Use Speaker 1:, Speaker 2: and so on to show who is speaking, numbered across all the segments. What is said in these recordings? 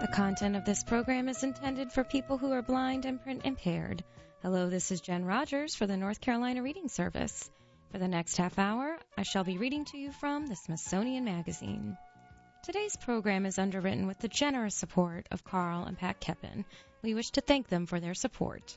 Speaker 1: content of this program is intended for people who are blind and print impaired. Hello, this is Jen Rogers for the North Carolina Reading Service. For the next half hour, I shall be reading to you from the Smithsonian Magazine. Today's program is underwritten with the generous support of Carl and Pat Keppen. We wish to thank them for their support.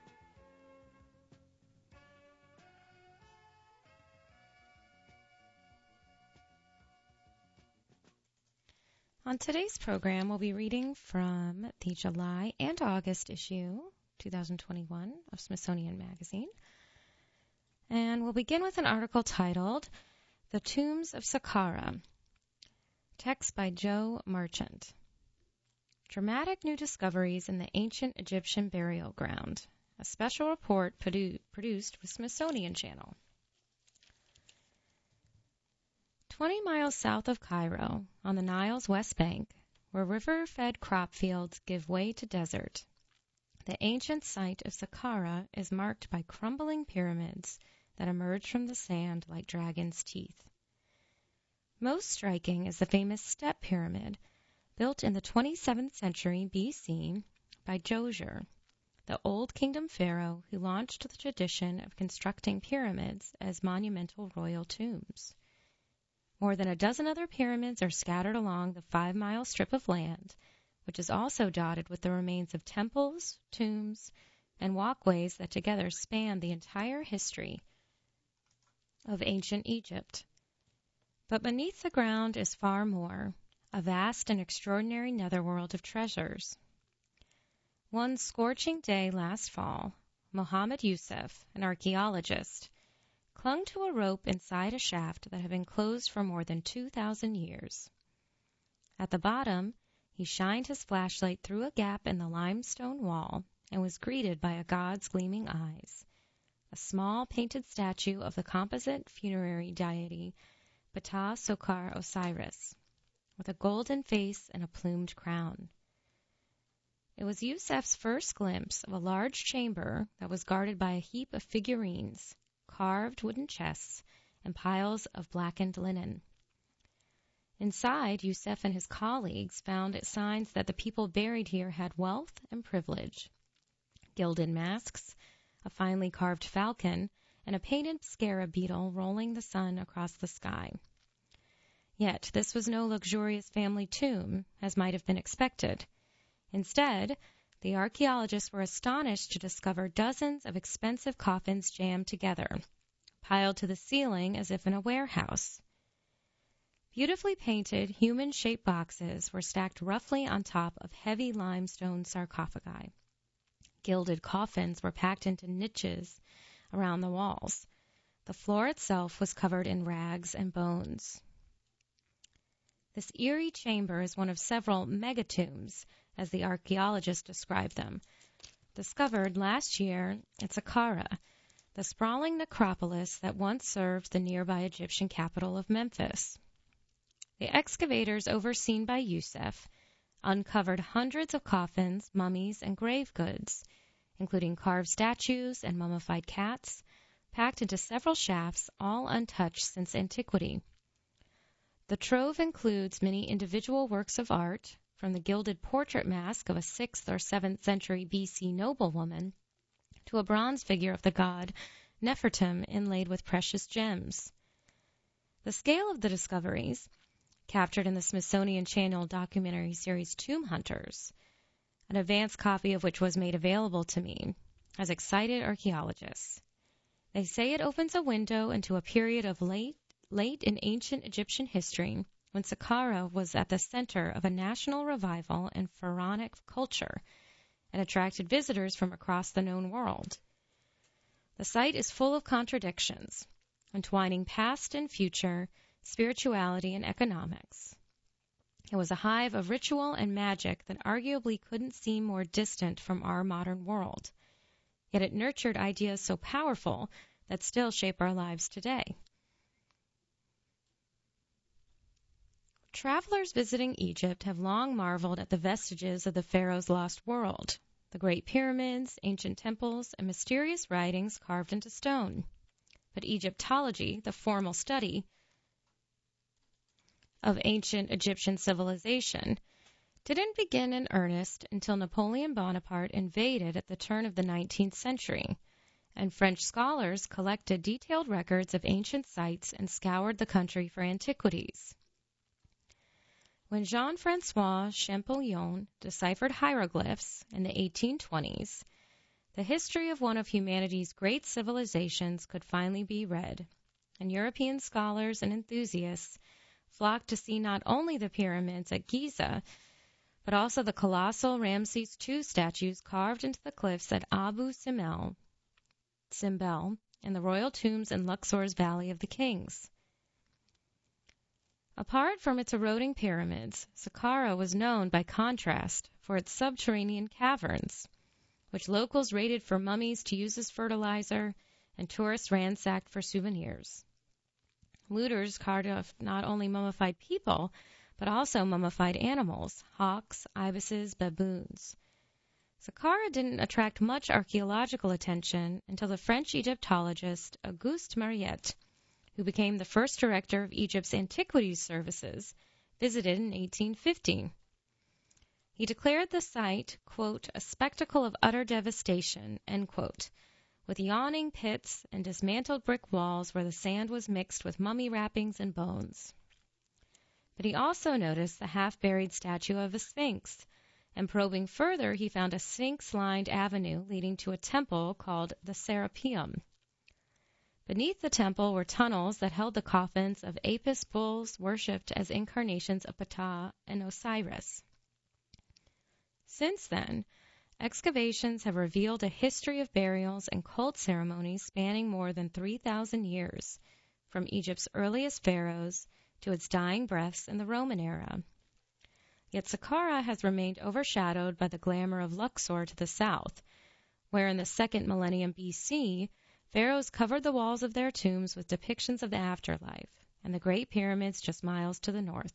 Speaker 1: On today's program, we'll be reading from the July and August issue, 2021, of Smithsonian Magazine. And we'll begin with an article titled, The Tombs of Saqqara, text by Joe Marchant. Dramatic new discoveries in the ancient Egyptian burial ground. A special report produced with Smithsonian Channel. 20 miles south of Cairo, on the Nile's west bank, where river-fed crop fields give way to desert, the ancient site of Saqqara is marked by crumbling pyramids that emerge from the sand like dragons' teeth. Most striking is the famous Step Pyramid, built in the 27th century B.C. by Djoser, the Old Kingdom pharaoh who launched the tradition of constructing pyramids as monumental royal tombs. More than a dozen other pyramids are scattered along the 5-mile strip of land, which is also dotted with the remains of temples, tombs, and walkways that together span the entire history of ancient Egypt. But beneath the ground is far more, a vast and extraordinary netherworld of treasures. One scorching day last fall, Mohammed Youssef, an archaeologist, clung to a rope inside a shaft that had been closed for more than 2,000 years. At the bottom, he shined his flashlight through a gap in the limestone wall and was greeted by a god's gleaming eyes, a small painted statue of the composite funerary deity Ptah Sokar Osiris, with a golden face and a plumed crown. It was Youssef's first glimpse of a large chamber that was guarded by a heap of figurines, carved wooden chests, and piles of blackened linen. Inside, Youssef and his colleagues found signs that the people buried here had wealth and privilege. Gilded masks, a finely carved falcon, and a painted scarab beetle rolling the sun across the sky. Yet this was no luxurious family tomb, as might have been expected. Instead, the archaeologists were astonished to discover dozens of expensive coffins jammed together, piled to the ceiling as if in a warehouse. Beautifully painted, human-shaped boxes were stacked roughly on top of heavy limestone sarcophagi. Gilded coffins were packed into niches around the walls. The floor itself was covered in rags and bones. This eerie chamber is one of several megatombs, as the archaeologists describe them, discovered last year at Saqqara, the sprawling necropolis that once served the nearby Egyptian capital of Memphis. The excavators overseen by Youssef uncovered hundreds of coffins, mummies, and grave goods, including carved statues and mummified cats, packed into several shafts, all untouched since antiquity. The trove includes many individual works of art, from the gilded portrait mask of a 6th or 7th century B.C. noblewoman to a bronze figure of the god Nefertum inlaid with precious gems. The scale of the discoveries, captured in the Smithsonian Channel documentary series Tomb Hunters, an advanced copy of which was made available to me, has excited archaeologists. They say it opens a window into a period of late in ancient Egyptian history, when Saqqara was at the center of a national revival in pharaonic culture and attracted visitors from across the known world. The site is full of contradictions, entwining past and future, spirituality and economics. It was a hive of ritual and magic that arguably couldn't seem more distant from our modern world, yet it nurtured ideas so powerful that still shape our lives today. Travelers visiting Egypt have long marveled at the vestiges of the pharaoh's lost world, the great pyramids, ancient temples, and mysterious writings carved into stone. But Egyptology, the formal study of ancient Egyptian civilization, didn't begin in earnest until Napoleon Bonaparte invaded at the turn of the 19th century, and French scholars collected detailed records of ancient sites and scoured the country for antiquities. When Jean-François Champollion deciphered hieroglyphs in the 1820s, the history of one of humanity's great civilizations could finally be read, and European scholars and enthusiasts flocked to see not only the pyramids at Giza, but also the colossal Ramses II statues carved into the cliffs at Abu Simbel and the royal tombs in Luxor's Valley of the Kings. Apart from its eroding pyramids, Saqqara was known by contrast for its subterranean caverns, which locals raided for mummies to use as fertilizer and tourists ransacked for souvenirs. Looters carved off not only mummified people, but also mummified animals, hawks, ibises, baboons. Saqqara didn't attract much archaeological attention until the French Egyptologist Auguste Mariette, who became the first director of Egypt's Antiquities Services, visited in 1850. He declared the site, quote, a spectacle of utter devastation, end quote, with yawning pits and dismantled brick walls where the sand was mixed with mummy wrappings and bones. But he also noticed the half-buried statue of a sphinx, and probing further, he found a sphinx-lined avenue leading to a temple called the Serapeum. Beneath the temple were tunnels that held the coffins of Apis bulls worshipped as incarnations of Ptah and Osiris. Since then, excavations have revealed a history of burials and cult ceremonies spanning more than 3,000 years, from Egypt's earliest pharaohs to its dying breaths in the Roman era. Yet Saqqara has remained overshadowed by the glamour of Luxor to the south, where in the 2nd millennium BC, pharaohs covered the walls of their tombs with depictions of the afterlife, and the Great Pyramids just miles to the north.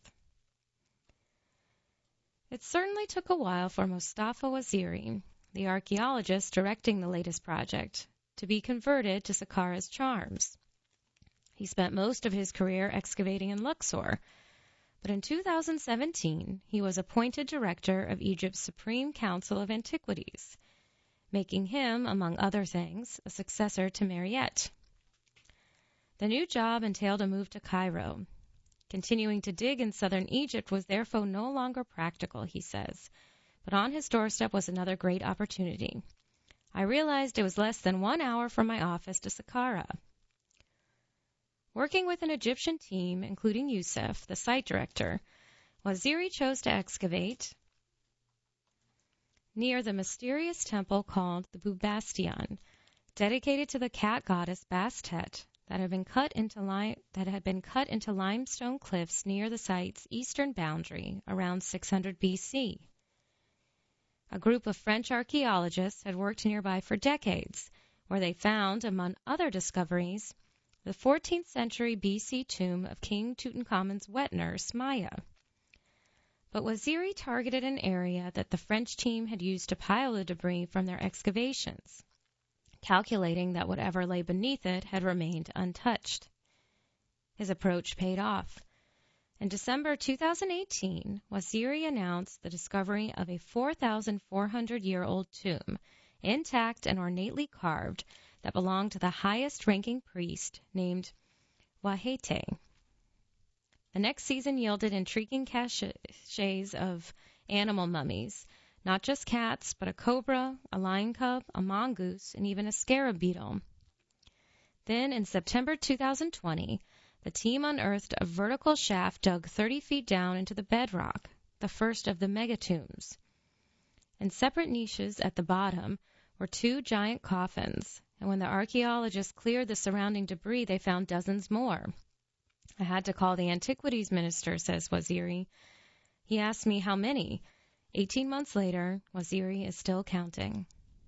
Speaker 1: It certainly took a while for Mustafa Waziri, the archaeologist directing the latest project, to be converted to Saqqara's charms. He spent most of his career excavating in Luxor, but in 2017 he was appointed director of Egypt's Supreme Council of Antiquities, making him, among other things, a successor to Mariette. The new job entailed a move to Cairo. Continuing to dig in southern Egypt was therefore no longer practical, he says, but on his doorstep was another great opportunity. I realized it was less than 1 hour from my office to Saqqara. Working with an Egyptian team, including Youssef, the site director, Waziri chose to excavate near the mysterious temple called the Bubastion, dedicated to the cat goddess Bastet, that had been cut into limestone cliffs near the site's eastern boundary around 600 BC. A group of French archaeologists had worked nearby for decades, where they found, among other discoveries, the 14th century BC tomb of King Tutankhamun's wet nurse, Maya. But Waziri targeted an area that the French team had used to pile the debris from their excavations, calculating that whatever lay beneath it had remained untouched. His approach paid off. In December 2018, Waziri announced the discovery of a 4,400-year-old tomb, intact and ornately carved, that belonged to the highest-ranking priest named Wahete. The next season yielded intriguing caches of animal mummies, not just cats, but a cobra, a lion cub, a mongoose, and even a scarab beetle. Then, in September 2020, the team unearthed a vertical shaft dug 30 feet down into the bedrock, the first of the megatombs. In separate niches at the bottom were 2 giant coffins, and when the archaeologists cleared the surrounding debris, they found dozens more. I had to call the antiquities minister, says Waziri. He asked me how many. 18 months later, Waziri is still counting.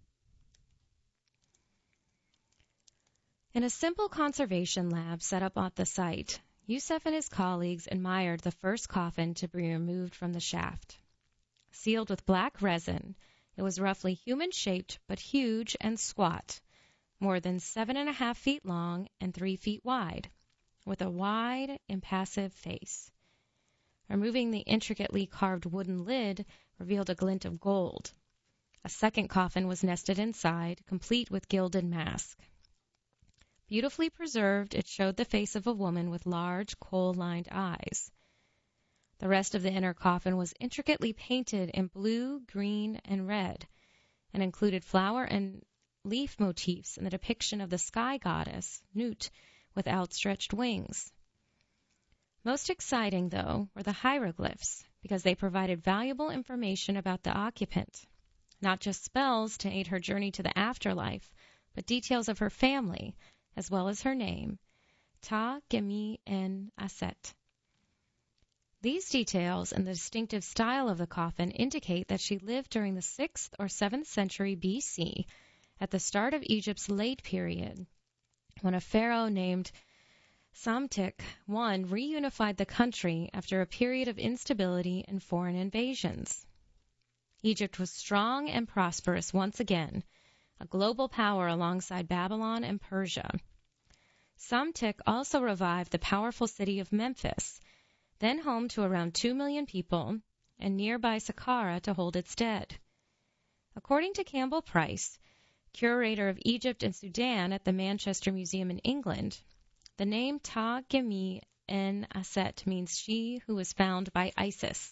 Speaker 1: In a simple conservation lab set up at the site, Youssef and his colleagues admired the first coffin to be removed from the shaft. Sealed with black resin, it was roughly human-shaped but huge and squat, more than 7.5 feet long and 3 feet wide, with a wide, impassive face. Removing the intricately carved wooden lid revealed a glint of gold. A second coffin was nested inside, complete with gilded mask. Beautifully preserved, it showed the face of a woman with large, coal-lined eyes. The rest of the inner coffin was intricately painted in blue, green, and red, and included flower and leaf motifs and the depiction of the sky goddess, Nut, with outstretched wings. Most exciting, though, were the hieroglyphs, because they provided valuable information about the occupant, not just spells to aid her journey to the afterlife, but details of her family, as well as her name, Ta-Gemi-en-Aset. These details and the distinctive style of the coffin indicate that she lived during the 6th or 7th century BC, at the start of Egypt's late period, when a pharaoh named Psamtik I reunified the country after a period of instability and foreign invasions. Egypt was strong and prosperous once again, a global power alongside Babylon and Persia. Psamtik also revived the powerful city of Memphis, then home to around 2 million people, and nearby Saqqara to hold its dead. According to Campbell Price, curator of Egypt and Sudan at the Manchester Museum in England, the name Ta-Gemi-en-Aset means she who was found by Isis.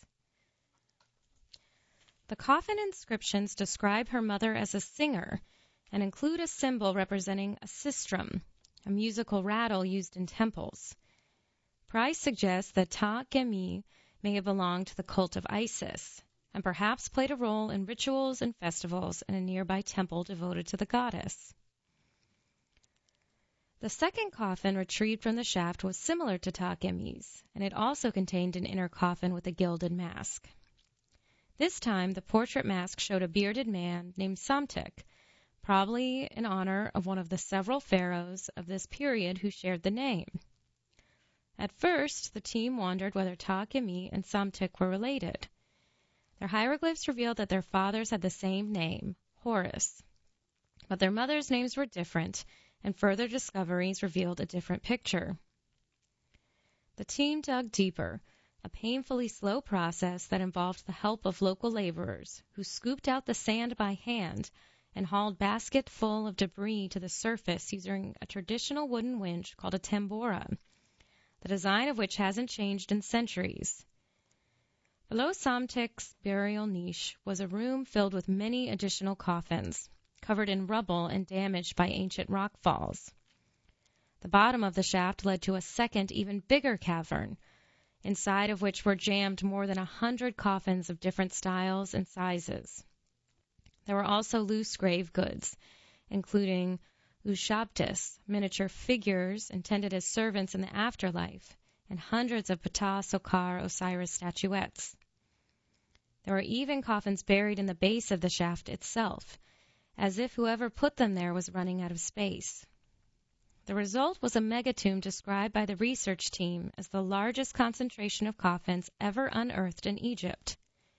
Speaker 1: The coffin inscriptions describe her mother as a singer and include a symbol representing a sistrum, a musical rattle used in temples. Price suggests that Ta-Gemi may have belonged to the cult of Isis, and perhaps played a role in rituals and festivals in a nearby temple devoted to the goddess. The second coffin retrieved from the shaft was similar to Ta-Gemi's, and it also contained an inner coffin with a gilded mask. This time, the portrait mask showed a bearded man named Psamtik, probably in honor of one of the several pharaohs of this period who shared the name. At first, the team wondered whether Ta-Gemi and Psamtik were related. Their hieroglyphs revealed that their fathers had the same name, Horus, but their mothers' names were different, and further discoveries revealed a different picture. The team dug deeper, a painfully slow process that involved the help of local laborers who scooped out the sand by hand and hauled baskets full of debris to the surface using a traditional wooden winch called a tambora, the design of which hasn't changed in centuries. Below Psamtik's burial niche was a room filled with many additional coffins, covered in rubble and damaged by ancient rockfalls. The bottom of the shaft led to a second, even bigger cavern, inside of which were jammed more than 100 coffins of different styles and sizes. There were also loose grave goods, including ushabtis, miniature figures intended as servants in the afterlife, and hundreds of Ptah, Sokar, Osiris statuettes. There were even coffins buried in the base of the shaft itself, as if whoever put them there was running out of space. The result was a megatomb described by the research team as the largest concentration of coffins ever unearthed in Egypt.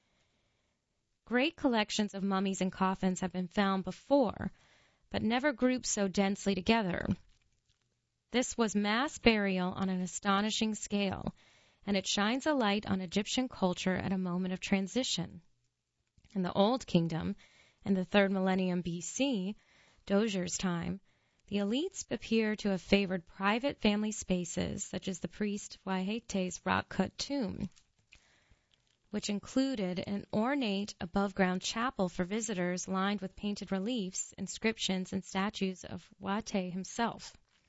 Speaker 1: Great collections of mummies and coffins have been found before, but never grouped so densely together. This was mass burial on an astonishing scale, and it shines a light on Egyptian culture at a moment of transition. In the Old Kingdom, in the 3rd millennium BC, Dozier's time, the elites appear to have favored private family spaces, such as the priest Waihete's rock-cut tomb, which included an ornate above-ground chapel for visitors lined with painted reliefs, inscriptions, and statues of Waite himself.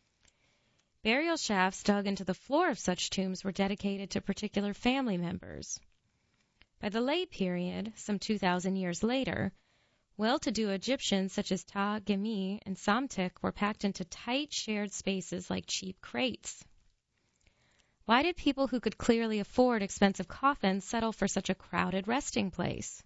Speaker 1: Burial shafts dug into the floor of such tombs were dedicated to particular family members. By the late period, some 2,000 years later, well-to-do Egyptians such as Ta-Gemi and Psamtik were packed into tight shared spaces like cheap crates. Why did people who could clearly afford expensive coffins settle for such a crowded resting place?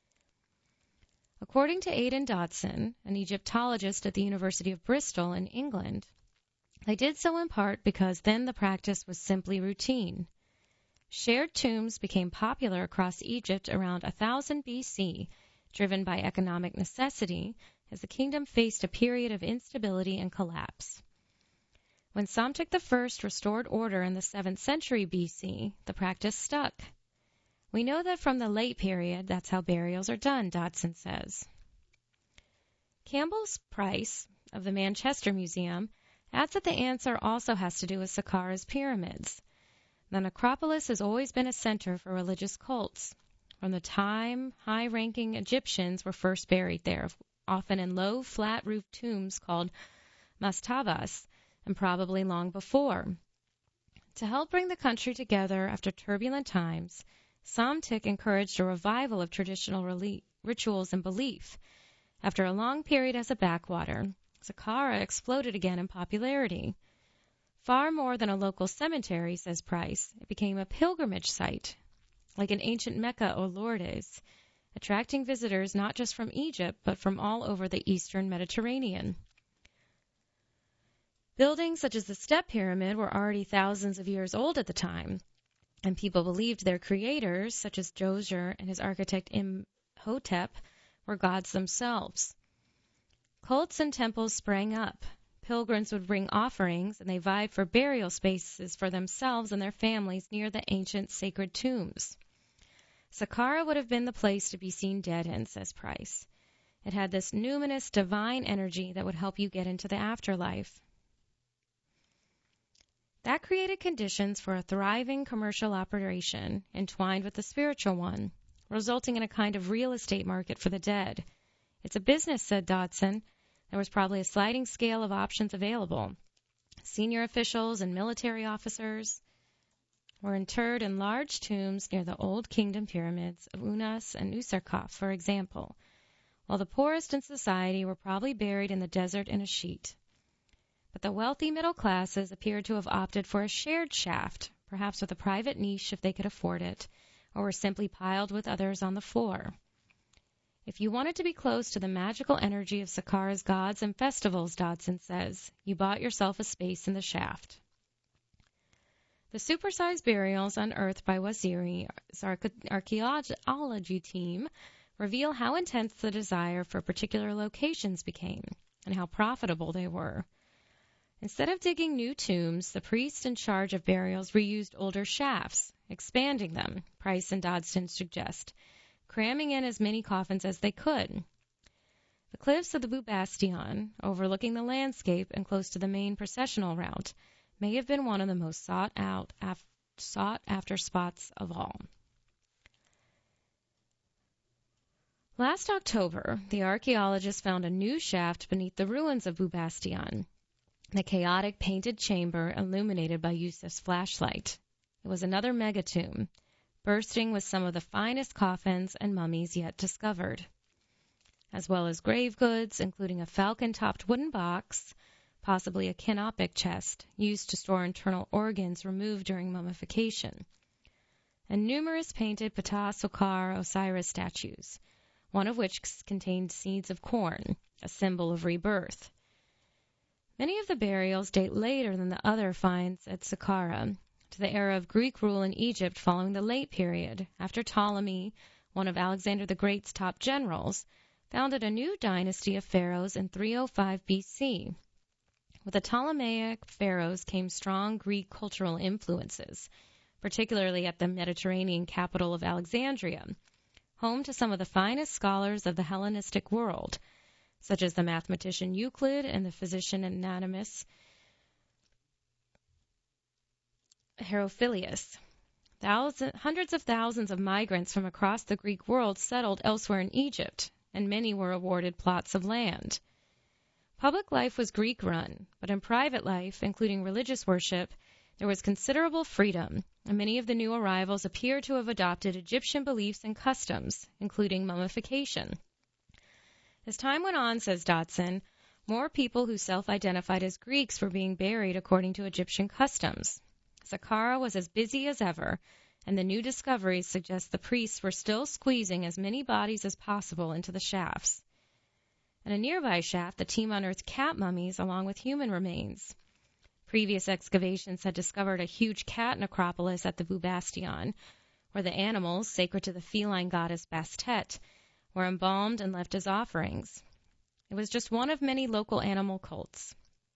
Speaker 1: According to Aidan Dodson, an Egyptologist at the University of Bristol in England, they did so in part because then the practice was simply routine. Shared tombs became popular across Egypt around 1000 BC, driven by economic necessity, as the kingdom faced a period of instability and collapse. When Psamtik I restored order in the 7th century BC, the practice stuck. We know that from the late period, that's how burials are done, Dodson says. Campbell's Price of the Manchester Museum adds that the answer also has to do with Saqqara's pyramids. The necropolis has always been a center for religious cults. From the time, high-ranking Egyptians were first buried there, often in low, flat-roofed tombs called mastabas, and probably long before. To help bring the country together after turbulent times, Psamtik encouraged a revival of traditional rituals and belief. After a long period as a backwater, Saqqara exploded again in popularity. Far more than a local cemetery, says Price, it became a pilgrimage site, like an ancient Mecca or Lourdes, attracting visitors not just from Egypt, but from all over the eastern Mediterranean. Buildings such as the Step Pyramid were already thousands of years old at the time, and people believed their creators, such as Djoser and his architect Imhotep, were gods themselves. Cults and temples sprang up. Pilgrims would bring offerings, and they vied for burial spaces for themselves and their families near the ancient sacred tombs. Saqqara would have been the place to be seen dead in, says Price. It had this numinous divine energy that would help you get into the afterlife. That created conditions for a thriving commercial operation entwined with the spiritual one, resulting in a kind of real estate market for the dead. It's a business, said Dodson. There was probably a sliding scale of options available. Senior officials and military officers were interred in large tombs near the Old Kingdom pyramids of Unas and Usarkaf, for example, while the poorest in society were probably buried in the desert in a sheet. But the wealthy middle classes appeared to have opted for a shared shaft, perhaps with a private niche if they could afford it, or were simply piled with others on the floor. If you wanted to be close to the magical energy of Saqqara's gods and festivals, Dodson says, you bought yourself a space in the shaft. The supersized burials unearthed by Waziri's archaeology team reveal how intense the desire for particular locations became and how profitable they were. Instead of digging new tombs, the priests in charge of burials reused older shafts, expanding them, Price and Dodson suggest, cramming in as many coffins as they could. The cliffs of the Bubastion, overlooking the landscape and close to the main processional route, may have been one of the most sought-after spots of all. Last October, the archaeologists found a new shaft beneath the ruins of Bubastion, the chaotic painted chamber illuminated by Yusuf's flashlight. It was another megatomb, bursting with some of the finest coffins and mummies yet discovered, as well as grave goods, including a falcon-topped wooden box, possibly a canopic chest, used to store internal organs removed during mummification, and numerous painted Ptah Sokar Osiris statues, one of which contained seeds of corn, a symbol of rebirth. Many of the burials date later than the other finds at Saqqara, to the era of Greek rule in Egypt following the late period, after Ptolemy, one of Alexander the Great's top generals, founded a new dynasty of pharaohs in 305 BC. With the Ptolemaic pharaohs came strong Greek cultural influences, particularly at the Mediterranean capital of Alexandria, home to some of the finest scholars of the Hellenistic world, such as the mathematician Euclid and the physician and anatomist Herophilius. Hundreds of thousands of migrants from across the Greek world settled elsewhere in Egypt, and many were awarded plots of land. Public life was Greek-run, but in private life, including religious worship, there was considerable freedom, and many of the new arrivals appear to have adopted Egyptian beliefs and customs, including mummification. As time went on, says Dodson, more people who self-identified as Greeks were being buried according to Egyptian customs. Saqqara was as busy as ever, and the new discoveries suggest the priests were still squeezing as many bodies as possible into the shafts. In a nearby shaft, the team unearthed cat mummies along with human remains. Previous excavations had discovered a huge cat necropolis at the Bubastion, where the animals, sacred to the feline goddess Bastet, were embalmed and left as offerings. It was just one of many local animal cults.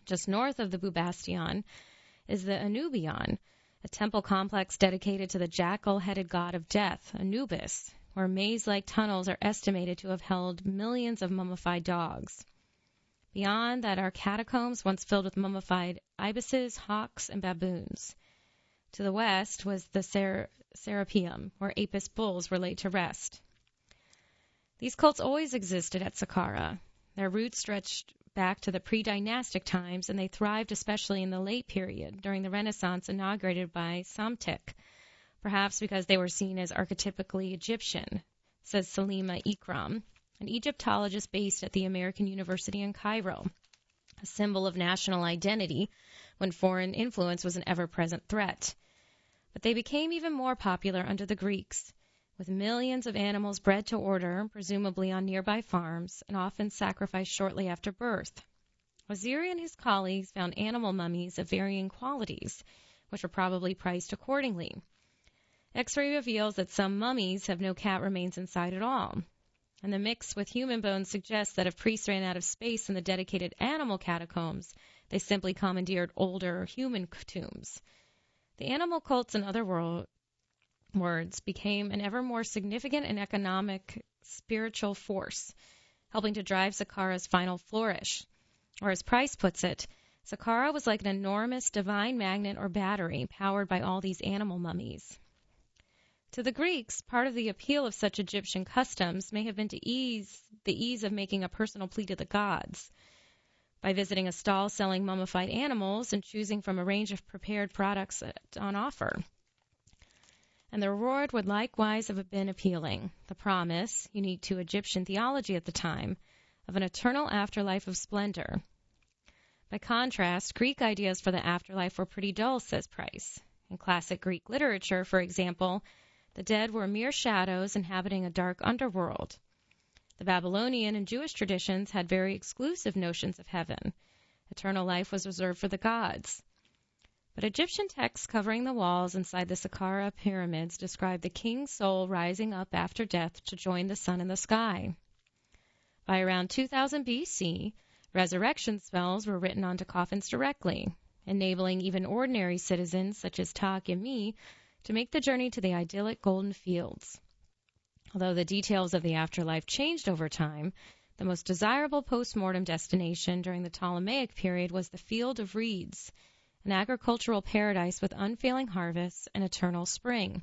Speaker 1: Just north of the Bubastion is the Anubion, a temple complex dedicated to the jackal-headed god of death, Anubis, where maze-like tunnels are estimated to have held millions of mummified dogs. Beyond that are catacombs once filled with mummified ibises, hawks, and baboons. To the west was the Serapeum, where Apis bulls were laid to rest. These cults always existed at Saqqara. Their roots stretched back to the pre-dynastic times, and they thrived especially in the late period, during the Renaissance inaugurated by Psamtik, perhaps because they were seen as archetypically Egyptian, says Salima Ikram, an Egyptologist based at the American University in Cairo, a symbol of national identity when foreign influence was an ever-present threat. But they became even more popular under the Greeks, with millions of animals bred to order, presumably on nearby farms, and often sacrificed shortly after birth. Waziri and his colleagues found animal mummies of varying qualities, which were probably priced accordingly. X-ray reveals that some mummies have no cat remains inside at all, and the mix with human bones suggests that if priests ran out of space in the dedicated animal catacombs, they simply commandeered older human tombs. The animal cults, in other words, became an ever more significant and economic spiritual force, helping to drive Saqqara's final flourish. Or as Price puts it, Saqqara was like an enormous divine magnet or battery powered by all these animal mummies. To the Greeks, part of the appeal of such Egyptian customs may have been the ease of making a personal plea to the gods. By visiting a stall selling mummified animals and choosing from a range of prepared products on offer. And the reward would likewise have been appealing, the promise, unique to Egyptian theology at the time, of an eternal afterlife of splendor. By contrast, Greek ideas for the afterlife were pretty dull, says Price. In classic Greek literature, for example, the dead were mere shadows inhabiting a dark underworld. The Babylonian and Jewish traditions had very exclusive notions of heaven. Eternal life was reserved for the gods. But Egyptian texts covering the walls inside the Saqqara pyramids describe the king's soul rising up after death to join the sun in the sky. By around 2000 BC, resurrection spells were written onto coffins directly, enabling even ordinary citizens such as Ta-Gimi to make the journey to the idyllic golden fields. Although the details of the afterlife changed over time, the most desirable post-mortem destination during the Ptolemaic period was the Field of Reeds, an agricultural paradise with unfailing harvests and eternal spring.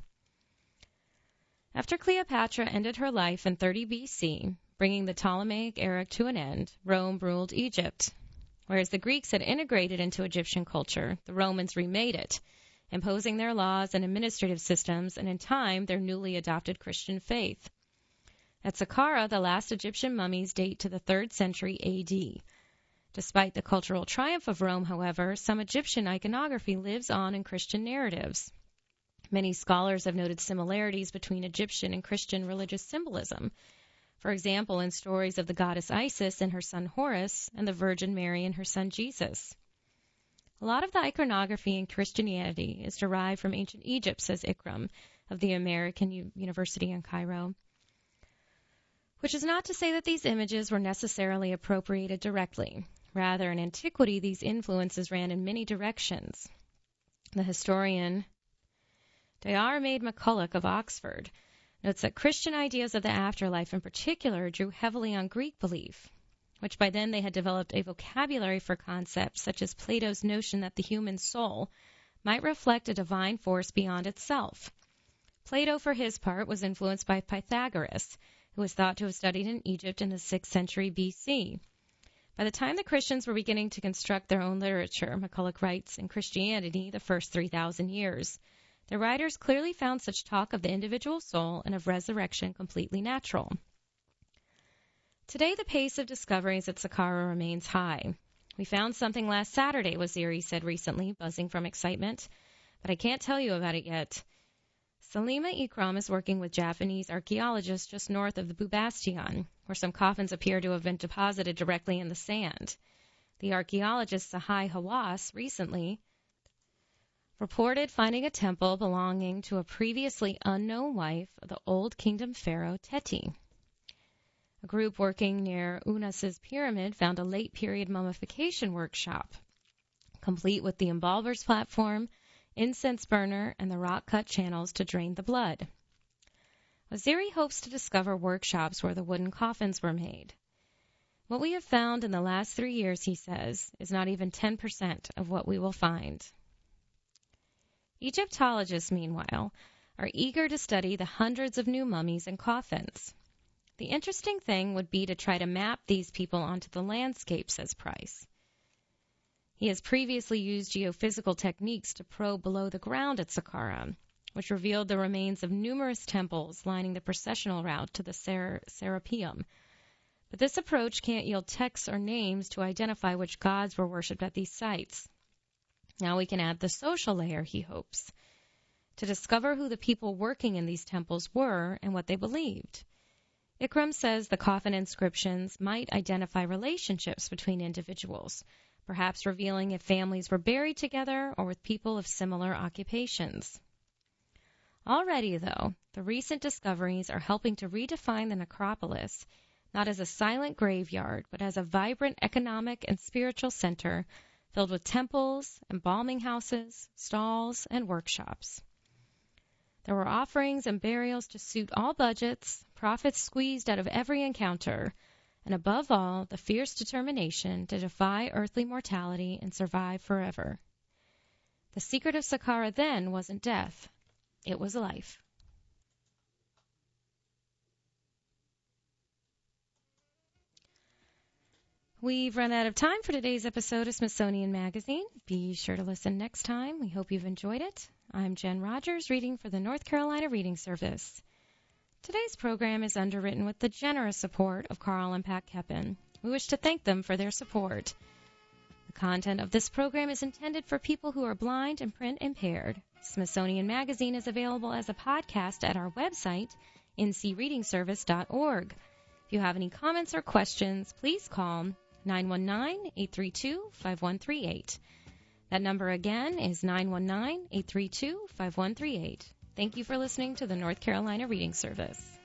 Speaker 1: After Cleopatra ended her life in 30 BC, bringing the Ptolemaic era to an end, Rome ruled Egypt. Whereas the Greeks had integrated into Egyptian culture, the Romans remade it, imposing their laws and administrative systems, and in time their newly adopted Christian faith. At Saqqara, the last Egyptian mummies date to the 3rd century AD. Despite the cultural triumph of Rome, however, some Egyptian iconography lives on in Christian narratives. Many scholars have noted similarities between Egyptian and Christian religious symbolism. For example, in stories of the goddess Isis and her son Horus, and the Virgin Mary and her son Jesus. A lot of the iconography in Christianity is derived from ancient Egypt, says Ikram, of the American University in Cairo. Which is not to say that these images were necessarily appropriated directly. Rather, in antiquity, these influences ran in many directions. The historian Dayar-Maid MacCulloch of Oxford notes that Christian ideas of the afterlife in particular drew heavily on Greek belief, which by then they had developed a vocabulary for concepts such as Plato's notion that the human soul might reflect a divine force beyond itself. Plato, for his part, was influenced by Pythagoras, who was thought to have studied in Egypt in the 6th century BC. By the time the Christians were beginning to construct their own literature, MacCulloch writes, in Christianity, the first 3,000 years, the writers clearly found such talk of the individual soul and of resurrection completely natural. Today, the pace of discoveries at Saqqara remains high. We found something last Saturday, Waziri said recently, buzzing from excitement, but I can't tell you about it yet. Salima Ikram is working with Japanese archaeologists just north of the Bubastion, where some coffins appear to have been deposited directly in the sand. The archaeologist Sahai Hawass recently reported finding a temple belonging to a previously unknown wife of the Old Kingdom pharaoh Teti. A group working near Unas's pyramid found a late-period mummification workshop, complete with the embalmer's platform, incense burner, and the rock-cut channels to drain the blood. Oziri hopes to discover workshops where the wooden coffins were made. What we have found in the last 3 years, he says, is not even 10% of what we will find. Egyptologists, meanwhile, are eager to study the hundreds of new mummies and coffins. The interesting thing would be to try to map these people onto the landscape, says Price. He has previously used geophysical techniques to probe below the ground at Saqqara, which revealed the remains of numerous temples lining the processional route to the Serapeum. But this approach can't yield texts or names to identify which gods were worshipped at these sites. Now we can add the social layer, he hopes, to discover who the people working in these temples were and what they believed. Ikram says the coffin inscriptions might identify relationships between individuals, perhaps revealing if families were buried together or with people of similar occupations. Already, though, the recent discoveries are helping to redefine the necropolis not as a silent graveyard, but as a vibrant economic and spiritual center filled with temples, embalming houses, stalls, and workshops. There were offerings and burials to suit all budgets, profits squeezed out of every encounter, and above all, the fierce determination to defy earthly mortality and survive forever. The secret of Saqqara then wasn't death. It was life. We've run out of time for today's episode of Smithsonian Magazine. Be sure to listen next time. We hope you've enjoyed it. I'm Jen Rogers, reading for the North Carolina Reading Service. Today's program is underwritten with the generous support of Carl and Pat Keppen. We wish to thank them for their support. The content of this program is intended for people who are blind and print impaired. Smithsonian Magazine is available as a podcast at our website, ncreadingservice.org. If you have any comments or questions, please call 919-832-5138. That number again is 919-832-5138. Thank you for listening to the North Carolina Reading Service.